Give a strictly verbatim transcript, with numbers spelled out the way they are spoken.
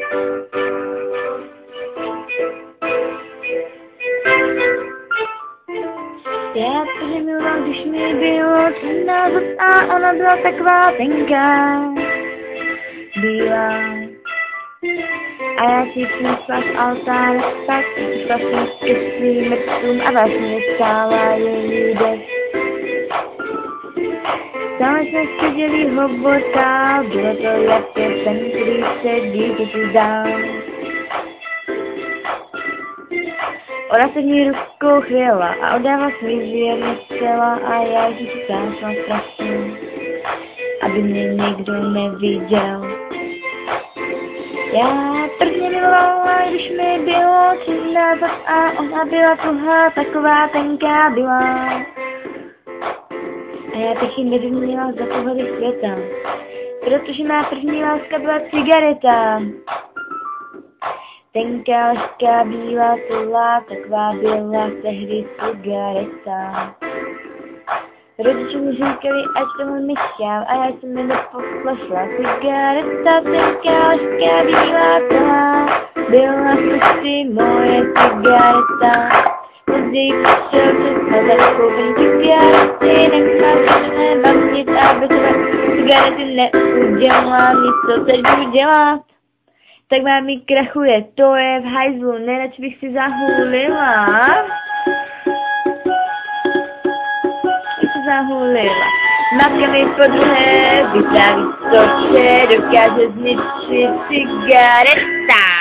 Já to miloval, když mi bylo třináct a ona byla taková tenká, bílá. A já si přinesla z altáře tak, šla jsem ke svým mrtvům a vlastně stála její dech. Tam jsme seděli hovorka, bylo to jako ten, který se dítěti zdál. Ona se v ní rukou chvěla a odávala svůj věrně zcela a já ji stášla strašně, aby mě někdo neviděl. Já prvně milovala, když mi bylo třináct a ona byla tuhá, taková tenká byla. A já bych ji nevyměnila za pohledy světa, protože má první láska byla cigareta. Tenká, lehká, bílá, tulá, taková byla tehdy cigareta. Rodiče mi říkali, ať tomu nechám, a já jsem mi neposlešla. Cigareta, tenká, lehká, bílá, tulá, byla prostě moje cigareta. Později přišel čas na zakoupení cigarety, nechala se mě bavit, aby tebe cigarety neudělala, nic co teď budu dělat. Tak vám mi krachuje, to je v hajzlu, nejradši bych si zahulila. Bych si zahulila. Matka mi po druhé vytáví stoče, dokáže zničit cigareta.